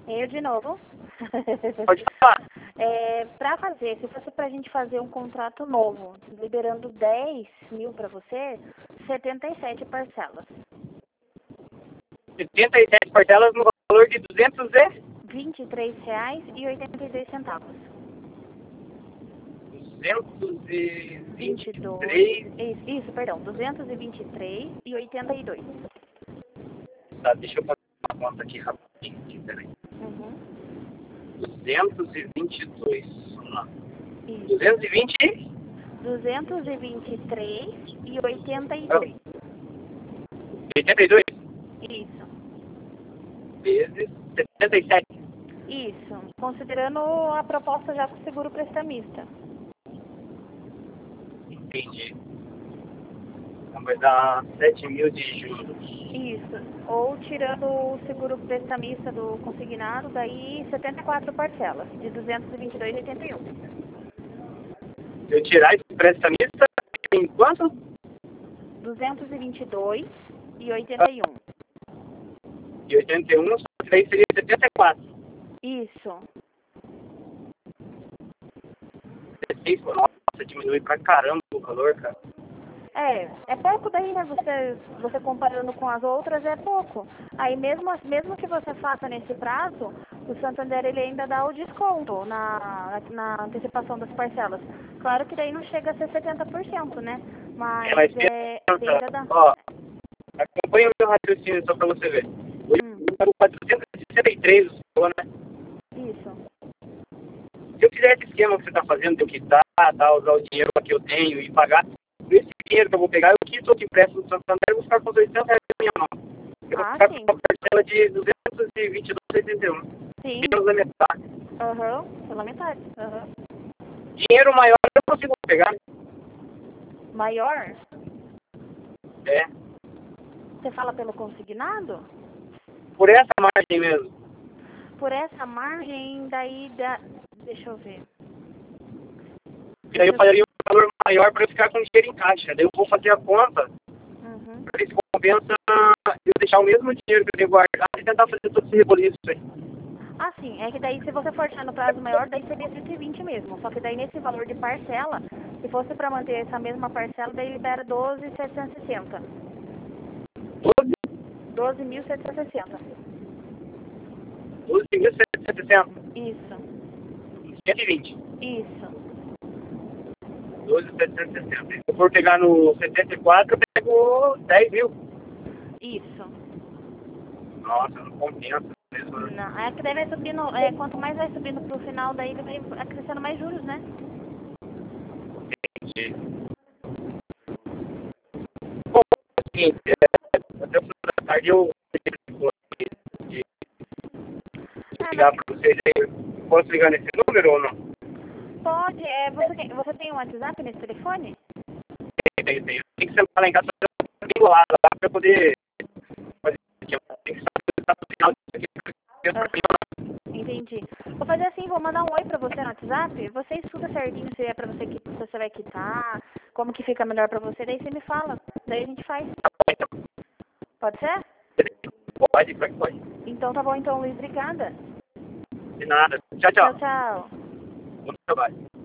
Eu de novo. Pode falar. Para fazer, se fosse pra gente fazer um contrato novo, liberando 10 mil para você, 77 parcelas. 77 parcelas no valor de R$ 23,82. 223. Isso, perdão, 223,82. Tá, deixa eu fazer uma conta aqui rapidinho. Peraí. Uhum. 222. Vamos lá. Isso. 220? 223,82. 82 Isso. vezes 77. Isso. Considerando a proposta já com o seguro prestamista. Entendi. Então vai dar 7 mil de juros. Isso. Ou tirando o seguro prestamista do consignado, daí 74 parcelas, de 222,81. Se eu tirar esse prestamista, em quanto? 222,81. E 81, só que daí seria 74. Isso. 16, nossa, diminui pra caramba o valor, cara. É pouco daí, né? Você comparando com as outras, é pouco. Aí mesmo que você faça nesse prazo, o Santander ele ainda dá o desconto na antecipação das parcelas. Claro que daí não chega a ser 70%, né? Mas Mas ainda dá. ó, acompanha o meu raciocínio só pra você ver. Eu pago 463 o seu, né? Isso. Se eu fizer esse esquema que você tá fazendo, de eu quitar, tá, usar o dinheiro que eu tenho e pagar, esse dinheiro que eu vou pegar, eu quito outro empréstimo do Santander, eu vou ficar com 800 reais na minha mão. Eu vou ficar Sim. com uma parcela de 222,81. Sim. Menos da metade. Pela metade. Dinheiro maior eu consigo pegar. Maior? É. Você fala pelo consignado? Por essa margem mesmo. Por essa margem, daí dá. Deixa eu ver. E daí eu pagaria um valor maior para eu ficar com dinheiro em caixa. Daí eu vou fazer a conta para ver se compensa eu deixar o mesmo dinheiro que eu tenho guardado e tentar fazer todo esse reboliço aí. Ah, sim. É que daí se você for deixar no prazo maior, daí seria 120 mesmo. Só que daí nesse valor de parcela, se fosse para manter essa mesma parcela, daí libera 12.760. 12? 12.760. 12.760. Isso. 120. Isso. 12.760. Se eu for pegar no 74, eu pego 10 mil. Isso. Nossa, não compensa mesmo, né? Não, é que daí vai subindo, quanto mais vai subindo pro final, daí ele vai acrescentando mais juros, né? Entendi. Bom, é o seguinte, até o final da tarde eu de ligar para vocês aí. Posso ligar nesse número ou não? Pode, você tem um WhatsApp nesse telefone? Tem. Tem que sentar lá em casa bem lá para poder fazer. Tem que estar no final disso aqui. Entendi. Vou fazer assim, vou mandar um oi pra você no WhatsApp. Você estuda certinho se é pra você que se você vai quitar, como que fica melhor pra você, daí você me fala. Daí a gente faz. Pode ser? Pode. Então tá bom então, Luiz, obrigada. De nada. Tchau. Tchau. Bom trabalho.